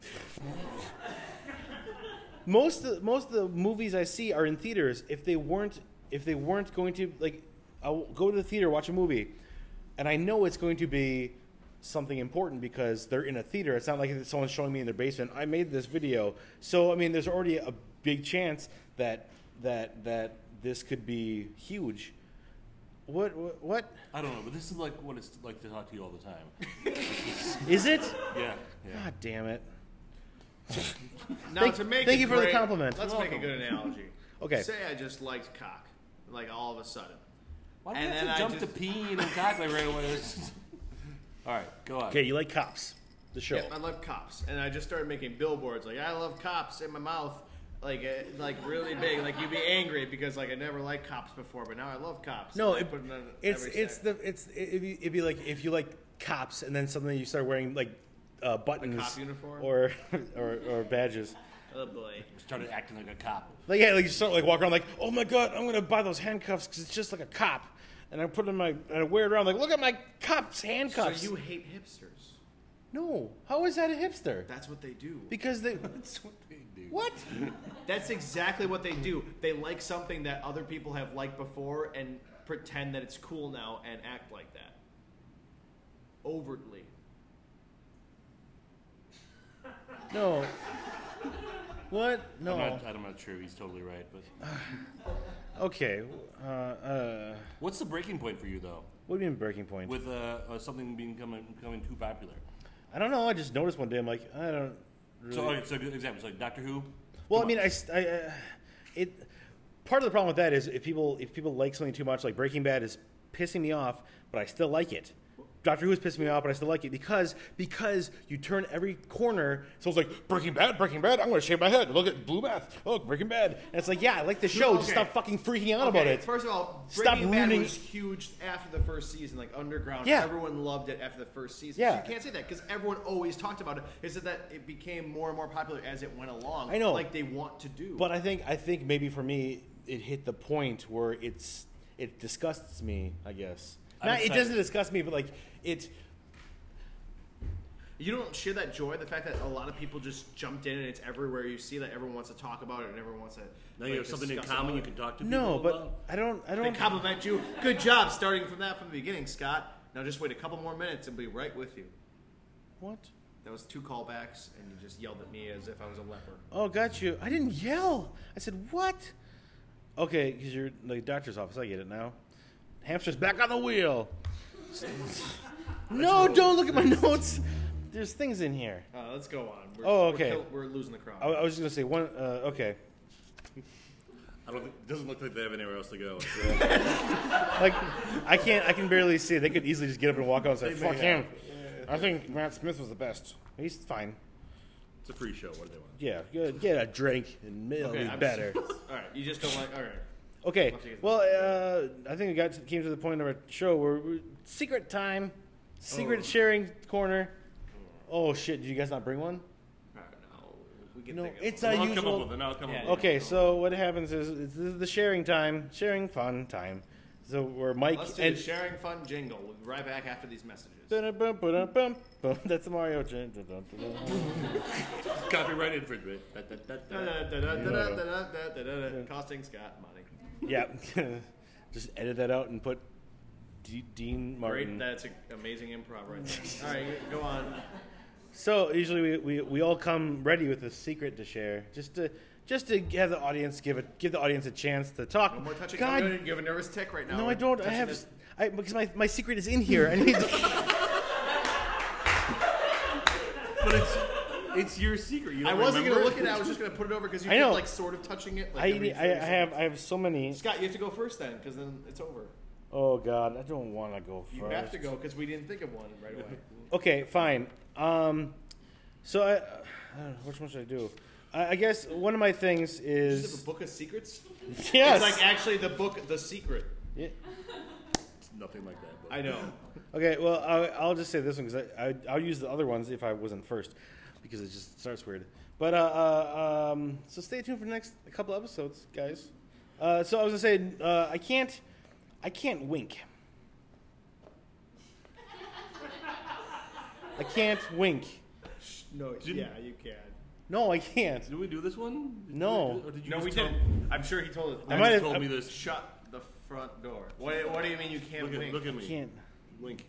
most of, most of the movies I see are in theaters. If they weren't, if they weren't going to like, I'll go to the theater watch a movie, and I know it's going to be something important because they're in a theater. It's not like someone's showing me in their basement. I made this video, so I mean, there's already a big chance that that that this could be huge. What what, what? I don't know, but this is like what it's like to talk to you all the time. Is it? Yeah, yeah. God damn it. now thank- to make thank it you for the great, compliment. Let's You're make a welcome. good analogy. Okay. Say I just liked cock, like all of a sudden. Why do you And have then I to jump just- to peeing and cock like right away? All right, go on. Okay, you like Cops, the show. Yeah, I love cops, and I just started making billboards like I love cops in my mouth, like uh, like really big. Like you'd be angry because like I never liked cops before, but now I love cops. No, and I it, put it on it's every it's set. the it's it'd be, it'd be like if you like Cops and then suddenly you start wearing like uh, buttons cop uniform? or, or or badges. Oh boy. Started acting like a cop. Like yeah, like you start like walking around like, oh my god, I'm gonna buy those handcuffs because it's just like a cop, and I put them in my and I wear it around like, look at my cop's So handcuffs. you hate hipsters? No, how is that a hipster? That's what they do. Because they That's what they do. what? That's exactly what they do. They like something that other people have liked before and pretend that it's cool now and act like that. Overtly. No. What? No. I'm not, I'm not sure he's totally right, but Okay. Uh, uh, what's the breaking point for you though? what do you mean breaking point? With uh, uh, something becoming becoming too popular. I don't know. I just noticed one day. I'm like, I don't. Really. So, okay, so good examples like Doctor Who. well, I Too mean, I, much. st- I uh, it. Part of the problem with that is if people if people like something too much, like Breaking Bad is pissing me off, but I still like it. Doctor Who's pissing me off, but I still like it because because you turn every corner. So it's like Breaking Bad, Breaking Bad. I'm going to shave my head. Look at Blue Bath. Look, Breaking Bad. And it's like, yeah, I like the show. Just Okay. stop fucking freaking out Okay, about it. First of all, Stop Breaking Bad ruining- was huge after the first season, like Underground. Yeah. Everyone loved it after the first season. Yeah. So you can't say that because everyone always talked about it. Is that it became more and more popular as it went along. I know. like they want to do. But I think I think maybe for me it hit the point where it's it disgusts me. I guess I'm Not, it excited. doesn't disgust me, but like it. You don't share that joy, the fact that a lot of people just jumped in and it's everywhere you see that everyone wants to talk about it and everyone wants to. Now you like, have something in discuss common about you it. can talk to people No, but about. I don't. I They don't. compliment you. Good job starting from that from the beginning, Scott. Now just wait a couple more minutes and be right with you. What? That was two callbacks, and you just yelled at me as if I was a leper. Oh, got you. I didn't yell. I said what? Okay, because you're the doctor's office. I get it now. Hamster's back on the wheel. No, don't look at my notes. There's things in here. Uh, let's go on. We're, Oh, we're okay. kill- We're, losing the crowd. I, I was just gonna say one. Uh, okay, I don't think, it doesn't look like they have anywhere else to go. like I can't. I can barely see it. They could easily just get up and walk out and say, They may "Fuck have. him." I think Matt Smith was the best. He's fine. It's a free show. What do they want? Yeah, good. Get a drink and it'll Okay, be I'm better. All right, you just don't like. All right. Okay. We'll have to get Well, uh, I think it got to, came to the point of our show where we, secret time, secret Oh. sharing corner. Oh shit! Did you guys not bring one? All right, no, we can No, think of it's one. a Well, I'll come usual. up with it. I'll come Yeah, up yeah. with Okay, so what happens is it's, this is the sharing time, sharing fun time. So where Mike Let's do and the sharing fun jingle. We'll be right back after these messages. Bum, bum, bum, bum. That's the Mario. jing- it. Copyright infringement. Da, da, da, da. Da-da-da-da-da-da-da-da-da. Costing Scott money. Yeah, just edit that out and put D- Dean Martin. Great, that's an amazing improv right there. All right, go on. So usually we, we, we all come ready with a secret to share, just to just to have the audience give it give the audience a chance to talk. No more touching. God, God, you have a nervous tick right now. no, We're I don't. I touching have this- I, because my, my secret is in here. I need. But it's it's your secret. You I don't wasn't remember gonna look at it. I was just gonna put it over because you I kept know. like sort of touching it. Like I, every I, I thirty have seconds. I have so many. Scott, you have to go first then, because then it's over. Oh God, I don't want to go first. You have to go because we didn't think of one right away. Okay, fine. Um, so I, I don't know, which one should I do? I, I guess one of my things Is this is a book of secrets? yes. It's like actually the book, The Secret. Yeah. It's nothing like that. But I know. Okay, well, I'll, I'll just say this one because I, I I'll use the other ones if I wasn't first, because it just starts weird. But uh, uh um, so stay tuned for the next couple episodes, guys. Uh, so I was gonna say uh, I can't I can't wink. I can't wink. No, Didn't- yeah, you can. No, I can't. Did we do this one? Did No. we do- or did you No, just we tell- didn't. I'm sure he told us. I You might just have- told I- me this. Shut the front door. What, what do you mean you can't Look at, wink? look at I me. can't. Wink.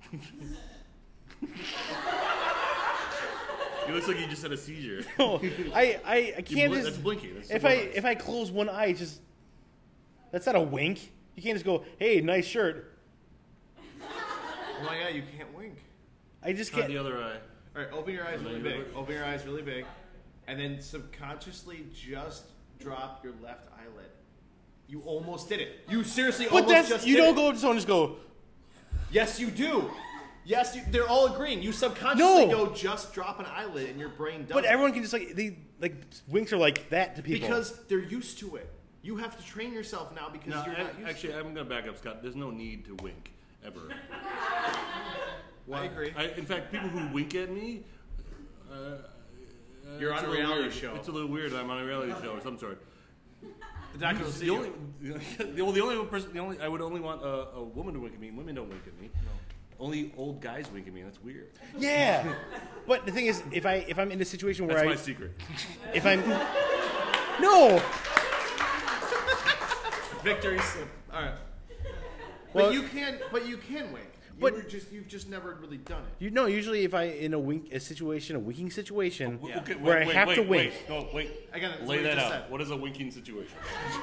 It looks like you just had a seizure. No, I I, I You can't bl- just. that's blinking. That's If one I eye. if I close one eye, it's just that's not a wink. You can't just go, "Hey, nice shirt." Oh my god, you can't wink. I just Try can't. the other eye. All right, open your eyes Oh, no, really you big. look- Open your eyes really big, and then subconsciously just drop your left eyelid. You almost did it. You seriously But almost that's just you did don't it. go to someone and just go. Yes, you do. Yes, you, they're all agreeing. You subconsciously No. go just drop an eyelid, and your brain does. But it. everyone can just like they like winks are like that to people. because they're used to it. You have to train yourself now because No, you're I- not used actually, to it. I'm going to back up, Scott. There's no need to wink ever. I agree. I, in fact, people who wink at me. Uh, uh, You're it's on a little reality weird. show. It's a little weird. I'm on a reality show of some sort. The doctor will see The you. only, the only, the only person, the only, I would only want a, a woman to wink at me. Women don't wink at me. Only old guys wink at me. That's weird. yeah. But the thing is, if I if I'm in a situation where That's I my secret. if I'm no. Victory slip. All right. Well- but you can. But you can wink. You But- were just you've just never really done it. You know, usually if I in a wink a situation, a winking situation, W- Yeah. Okay, where wait, I wait, have wait, to wink. Wait, no, wait. Again, that's Lay what you that just out. said. What is a winking situation?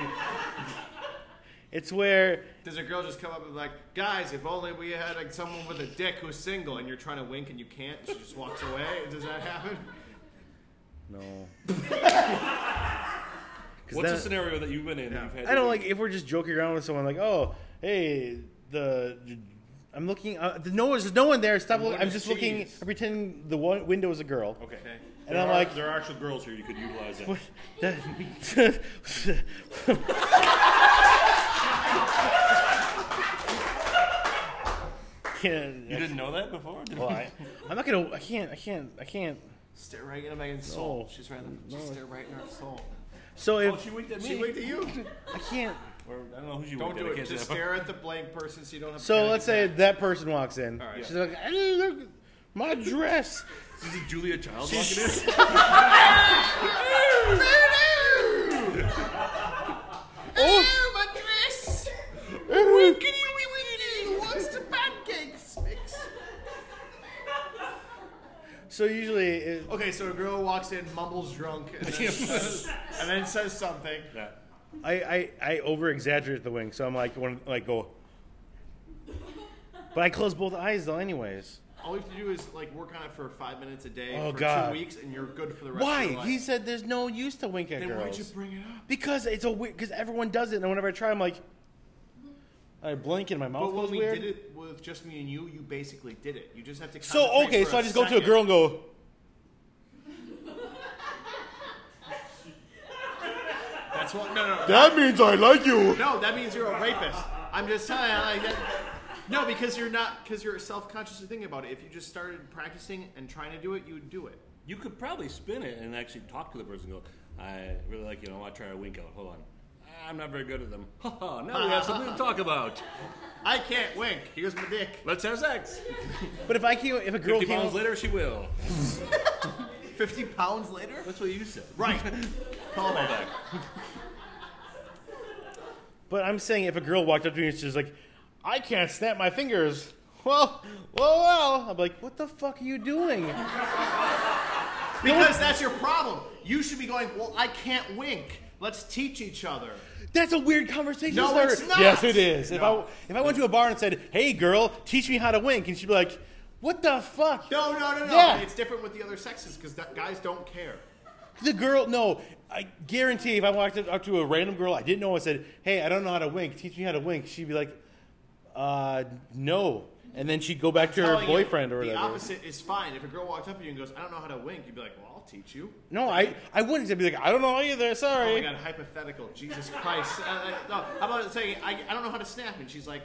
It's where Does a girl just come up and be like, guys, if only we had like someone with a dick who's single, and you're trying to wink and you can't, and she just walks away. Does that happen? no. What's then- a scenario that you've been in? Yeah. That you've had I to don't wink? like if we're just joking around with someone like, oh, hey, the I'm looking. Uh, there's no, there's no one there. Stop. And Looking. what I'm is just looking. cheese? I'm pretending the one window is a girl. Okay. Okay. And There I'm are- like, there are actual girls here. You could utilize that. what? That, can't, You didn't know that before? well, I, I'm not gonna. I can't. I can't. I can't. Stare right into Megan's soul. No. She's right in the, just stare right in her soul. So if Oh, she winked at me. She winked at you. I can't. Or, I don't know who she Don't winked do at. I it. can't Just say that. stare at the blank person so you don't have to So kinda let's get say back. that person walks in. All right. She's like, hey, look, my dress. Is it Julia Childs walking in? Oh, my dress! oh. What's the pancakes mix? So usually, it, Okay, so a girl walks in, mumbles drunk, and then says, and then says something. Yeah. I, I, I over exaggerate the wing, so I'm like, when, like go. But I close both eyes though, anyways. All you have to do is like work on it for five minutes a day Oh, for God. two weeks, and you're good for the rest of Why? your life. He said there's no use to wink at Then girls. why'd you bring it up? Because it's a weird. Because everyone does it, and whenever I try, I'm like, I blink and my mouth But when goes we weird. did it with just me and you, you basically did it. You just have to. So concentrate okay, for so I a just go to a second. girl and go. That's what. No, no, no. That means I like you. No, that means you're a rapist. I'm just telling you, like that. No, because you're not, because you're self-consciously thinking about it. If you just started practicing and trying to do it, you would do it. You could probably spin it and actually talk to the person and go, I really like you. I want to try a wink out. Hold on. I'm not very good at them. Ha now we have something to talk about. I can't wink. Here's my dick. Let's have sex. But if I can't, if a girl fifty came, pounds later, she will. Fifty pounds later. That's what you said. Right. Call back. back. but I'm saying if a girl walked up to me and she's like, I can't snap my fingers. Well, well, well. I'm like, what the fuck are you doing? Because that's your problem. You should be going, well, I can't wink. Let's teach each other. That's a weird conversation No, starter. it's not. Yes, it is. If No. I if I went to a bar and said, "Hey, girl, teach me how to wink," and she'd be like, "What the fuck?" No, no, no, no. Yeah. It's different with the other sexes because guys don't care. The girl, no, I guarantee if I walked up to a random girl I didn't know and said, "Hey, I don't know how to wink. Teach me how to wink," she'd be like, "Uh, no," and then she'd go back to her Telling you boyfriend or the whatever. opposite is fine. If a girl walked up to you and goes, I don't know how to wink, you'd be like, well, I'll teach you. No, I I wouldn't. I'd be like, "I don't know either. Oh Sorry." my god, hypothetical. Jesus Christ. Uh, uh, no, how about saying, I, I don't know how to snap? And she's like,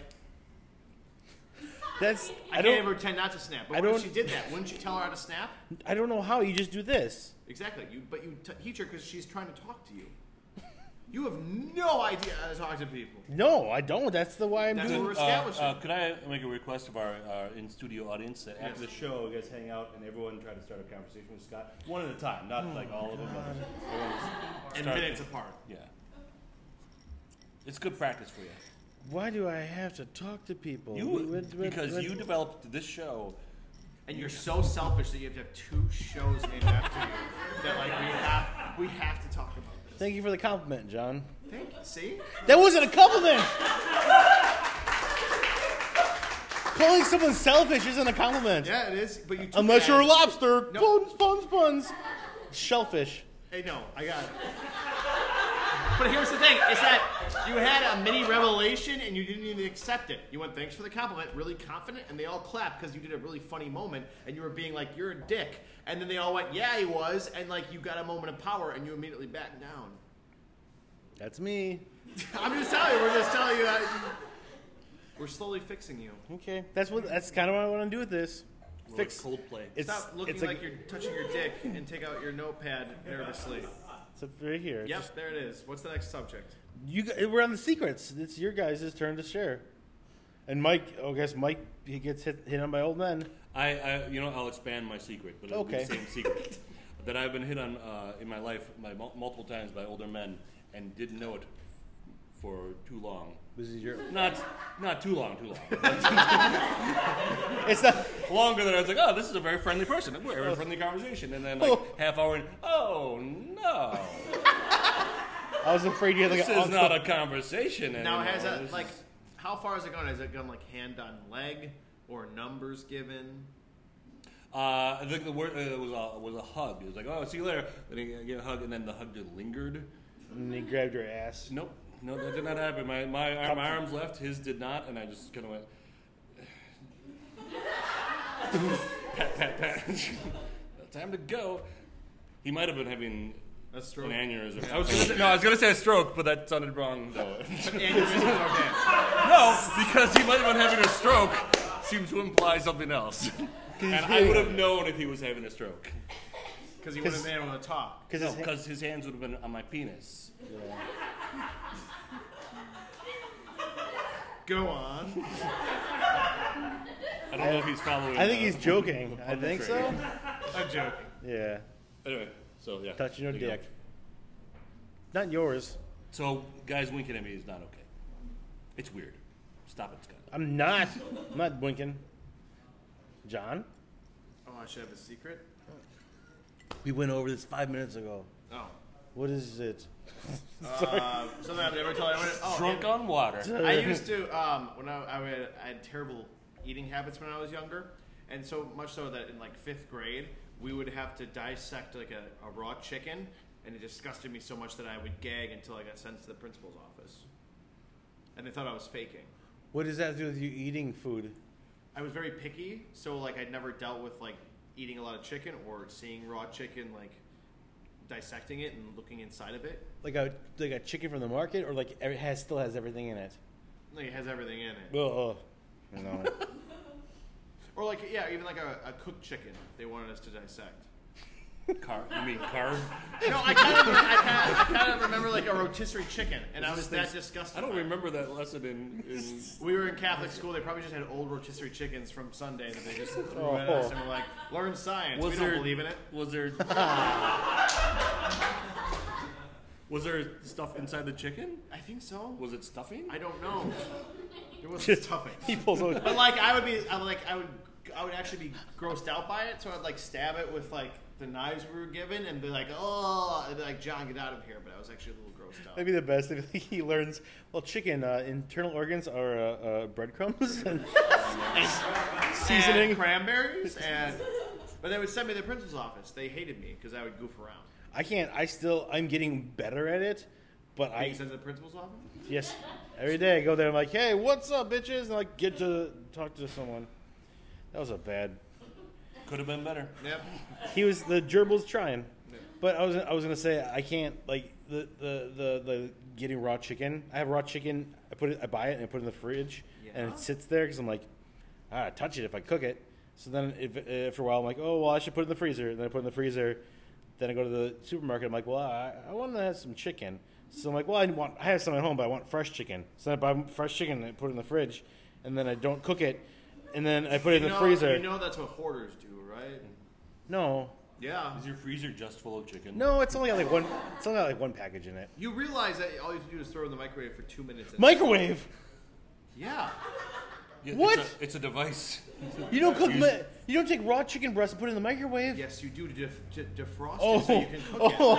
That's I, I, can't don't ever pretend not to snap. But I what if don't- she did that? Wouldn't you tell her how to snap? I don't know how. You just do this. Exactly. You, but you t- teach her because she's trying to talk to you. You have no idea how to talk to people. No, I don't. That's the why I'm That's doing. what we're Uh, establishing. uh, could I make a request of our, our in-studio audience that after Yes. the show, you guys hang out and everyone try to start a conversation with Scott, one at a time, not like all of them. But everyone just And start- minutes apart. Yeah, it's good practice for you. Why do I have to talk to people? You What- what- because what- you developed this show. And you're so selfish that you have to have two shows named after you. That like we have we have to talk about this. Thank you for the compliment, John. Thank you. See? That wasn't a compliment. Calling someone selfish isn't a compliment. Yeah, it is. But you took Unless it you're a as- lobster. No. Puns, puns, puns. Shellfish. Hey, no, I got it. But here's the thing: is that you had a mini revelation and you didn't even accept it. You went, "Thanks for the compliment," really confident, and they all clapped because you did a really funny moment, and you were being like, "You're a dick," and then they all went, "Yeah, he was," and like you got a moment of power, and you immediately backed down. That's me. I'm just telling you, we're just telling you that you, we're slowly fixing you. Okay. That's what. That's kind of what I want to do with this. We're Fix. like Coldplay. It's Stop looking it's like, you're touching your dick and take out your notepad nervously. It's up right here. Yep, there it is. What's the next subject? You. g- We're on the secrets. It's your guys' turn to share. And Mike. Oh, I guess Mike. He gets hit hit on by old men. I, I, you know, I'll expand my secret, but it'll Okay. be the same secret that I've been hit on uh, in my life by mul- multiple times by older men and didn't know it for too long. This is your. Not, not too long, too long. It's not. Longer than I was like, oh, this is a very friendly person. We're having a friendly conversation, and then like Oh. half hour in, oh no, I was afraid you had like this an is uncle- not a conversation anymore. Now, has that, This like, is- how far has it gone? Has it gone, like, hand on leg or numbers given? Uh, I think the word uh, was a was a hug. It was like, oh, see you later. Then he gave a hug, and then the hug just lingered. And he grabbed your ass. Nope, no, that did not happen. My my, my arms left, his did not, and I just kind of went. pat, pat, pat. Time to go. He might have been having A stroke. an aneurysm. I was gonna say, no, I was going to say a stroke, but that sounded wrong. No. Aneurysm, okay. No, because he might have been having a stroke seems to imply something else. And I would have known if he was having a stroke. Because he would have been able to talk. Because No, his, because his hands would have been on my penis. Go on. I don't know if he's following. I think uh, he's joking. the I public think so. radio. I'm joking. Yeah. Anyway, so yeah. Touching your There you go. dick. Not yours. So, guys winking at me is not okay. It's weird. Stop it, Scott. I'm not. I'm not winking. John? Oh, I should have a secret? We went over this five minutes ago. Oh. What is it? Uh, something I've never told anyone. Oh, Drunk and on water. I used to, um, when I, I, had, I had terrible eating habits when I was younger. And so much so that in like fifth grade, we would have to dissect like a, a raw chicken. And it disgusted me so much that I would gag until I got sent to the principal's office. And they thought I was faking. What does that have to do with you eating food? I was very picky, so like I'd never dealt with like eating a lot of chicken or seeing raw chicken, like dissecting it and looking inside of it. Like a like a chicken from the market, or like it has still has everything in it? Like it has everything in it. Oh, no. Or like yeah, even like a, a cooked chicken they wanted us to dissect. Car- you mean carve? No, I kind of I kind of, I kind of remember like a rotisserie chicken, and I was that disgusted. I don't by it. remember that lesson in. in We were in Catholic school. They probably just had old rotisserie chickens from Sunday that they just threw Oh. at us and were like, "Learn science." Was we there- don't believe in it. Was there? Was there stuff inside the chicken? I think so. Was it stuffing? I don't know. There wasn't stuffing. He pulls out. But like I would be, I would like I would, I would actually be grossed out by it. So I'd like stab it with like the knives we were given, and be like, "Oh," and be like, "John, get out of here!" But I was actually a little grossed out. That'd be the best if he learns. Well, chicken uh, internal organs are uh, uh, breadcrumbs and seasoning. And cranberries, and but they would send me to the principal's office. They hated me because I would goof around. I can't. I still. I'm getting better at it, but Are you I sent to the principal's office? yes. Every day I go there. I'm like, hey, what's up, bitches? And I like, get to talk to someone. That was a bad. Could have been better. Yep. He was the gerbil's trying, but I was I was gonna say I can't like the the the, the getting raw chicken. I have raw chicken. I put it. I buy it and I put it in the fridge, and Yeah. it sits there because I'm like, ah, touch it if I cook it. So then if, uh, after a while I'm like, oh well, I should put it in the freezer. And then I put it in the freezer. Then I go to the supermarket. I'm like, well, I, I want to have some chicken. So I'm like, well, I want I have some at home, but I want fresh chicken. So then I buy fresh chicken and I put it in the fridge, and then I don't cook it, and then I put it in You the know, freezer. You know that's what hoarders do, right? No, Yeah. Is your freezer just full of chicken? no, it's only got like one. It's only got like one package in it. You realize that all you have to do is throw it in the microwave for two minutes. and- Microwave. Yeah. Yeah, What? It's a, it's a device. You don't cook. Mi- you don't take raw chicken breast and put it in the microwave. Yes, you do to, def- to defrost Oh, it so you can cook oh.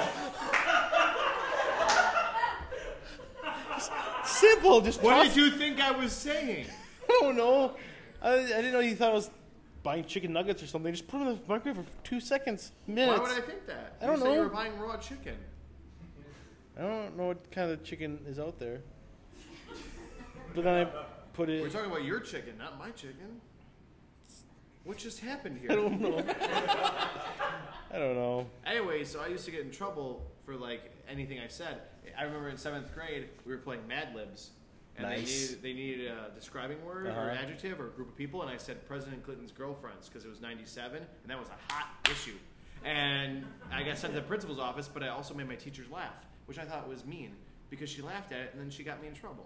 it. Simple. Just What toss- did you think I was saying? I don't know. I, I didn't know you thought I was buying chicken nuggets or something. Just put them in the microwave for two seconds, minutes. Why would I think that? I don't you said know. You were buying raw chicken. I don't know what kind of chicken is out there. But then I put We're it. talking about your chicken, not my chicken. What just happened here? I don't know. I don't know. Anyway, so I used to get in trouble for like anything I said. I remember in seventh grade we were playing Mad Libs, and Nice. they needed they needed a describing word or Uh-huh. adjective or a group of people, and I said President Clinton's girlfriends because it was ninety-seven, and that was a hot issue. And I got sent to the principal's office, but I also made my teachers laugh, which I thought was mean because she laughed at it, and then she got me in trouble.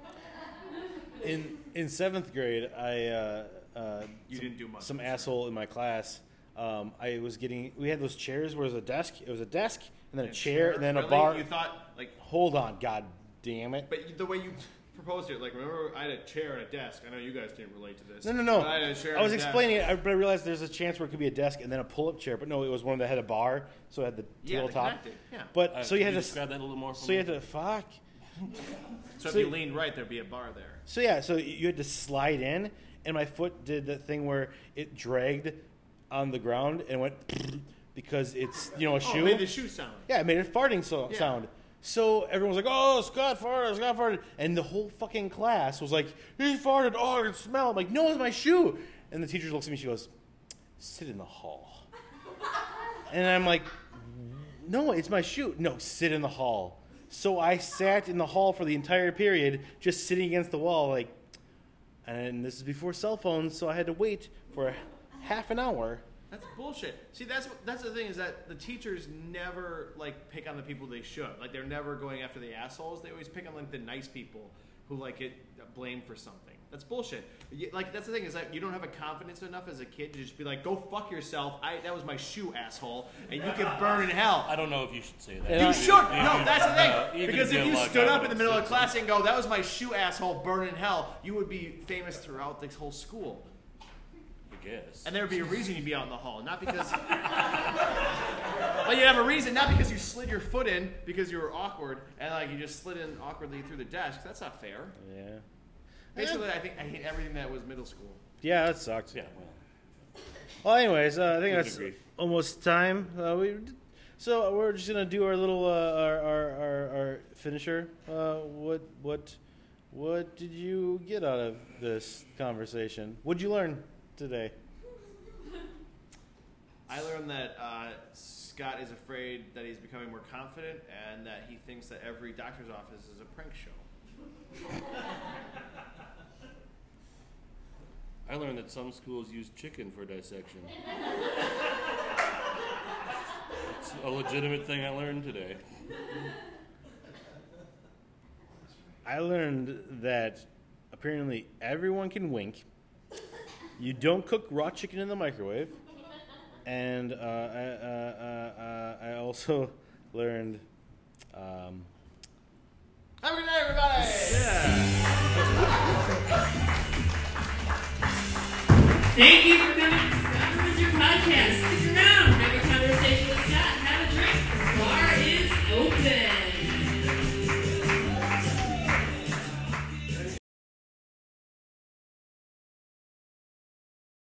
In in seventh grade, I uh, uh, You some, didn't do much. Some asshole in my class. Um, I was getting. We had those chairs where it was a desk. It was a desk and then a chair and then a Really? bar. You thought like, Hold on, god damn it! but the way you proposed it, like remember I had a chair and a desk. I know you guys didn't relate to this. No, no, no. But I, had a chair I was and a desk. explaining it, I- but I realized there's a chance where it could be a desk and then a pull-up chair. But no, it was one that had a bar, so it had the Yeah, table they top. connected, yeah. But Uh, so you can had to. describe that a little more. For So you me? had to fuck. So, So- if you leaned right, there'd be a bar there. So yeah, so you had to slide in, and my foot did that thing where it dragged on the ground and went because it's you know a Oh, shoe. it made the shoe sound. Yeah, it made a farting so- Yeah. sound. So everyone was like, "Oh, Scott farted, Scott farted," and the whole fucking class was like, "He farted! Oh, I can smell." I'm like, "No, it's my shoe." And the teacher looks at me, she goes, sit in the hall. And I'm like, no, it's my shoe. No, sit in the hall. So I sat in the hall for the entire period, just sitting against the wall, like, and this is before cell phones, so I had to wait for half an hour. That's bullshit. See, that's what, that's the thing is that the teachers never like pick on the people they should. Like they're never going after the assholes. They always pick on like the nice people who like get blamed for something. That's bullshit. You, like that's the thing is that you don't have a confidence enough as a kid to just be like, "Go fuck yourself." I that was my shoe, asshole, and you can burn in hell. I don't know if you should say that. And You I- should. No, that's the thing. Uh, even Because if you if you have a lot of stood up in the confidence, middle of it's- class and go, "That was my shoe, asshole, burn in hell," you would be famous throughout this whole school. I guess. And there would be a reason you'd be out in the hall, not because. Well, you'd have a reason, not because you slid your foot in because you were awkward, and like you just slid in awkwardly through the desk. That's not fair. Yeah. Basically, I think I hate everything that was middle school. Yeah, that sucks. Yeah, well. Well, anyways, uh, I think Would that's agree. almost time. Uh, we, so we're just gonna do our little uh, our, our our our finisher. Uh, what what what did you get out of this conversation? What'd you learn today? I learned that uh, Scott is afraid that he's becoming more confident, and that he thinks that every doctor's office is a prank show. I learned that some schools use chicken for dissection. It's a legitimate thing I learned today. I learned that apparently everyone can wink. You don't cook raw chicken in the microwave. And uh, I, uh, uh, uh, I also learned. Um, Have a good night, everybody!